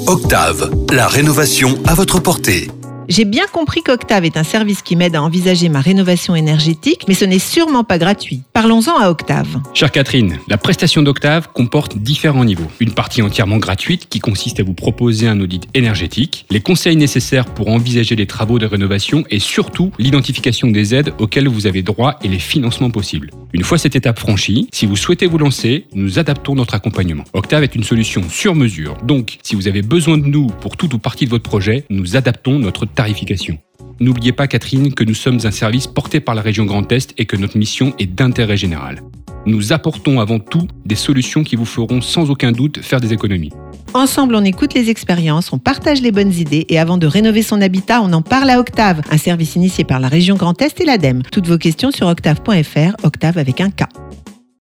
Octave, la rénovation à votre portée. J'ai bien compris qu'Octave est un service qui m'aide à envisager ma rénovation énergétique, mais ce n'est sûrement pas gratuit. Parlons-en à Octave. Chère Catherine, la prestation d'Octave comporte différents niveaux. Une partie entièrement gratuite qui consiste à vous proposer un audit énergétique, les conseils nécessaires pour envisager les travaux de rénovation et surtout l'identification des aides auxquelles vous avez droit et les financements possibles. Une fois cette étape franchie, si vous souhaitez vous lancer, nous adaptons notre accompagnement. Octave est une solution sur mesure. Donc, si vous avez besoin de nous pour tout ou partie de votre projet, nous adaptons notre tarification. N'oubliez pas, Catherine, que nous sommes un service porté par la région Grand Est et que notre mission est d'intérêt général. Nous apportons avant tout des solutions qui vous feront sans aucun doute faire des économies. Ensemble, on écoute les expériences, on partage les bonnes idées et avant de rénover son habitat, on en parle à Octave, un service initié par la région Grand Est et l'ADEME. Toutes vos questions sur octave.fr, Octave avec un K.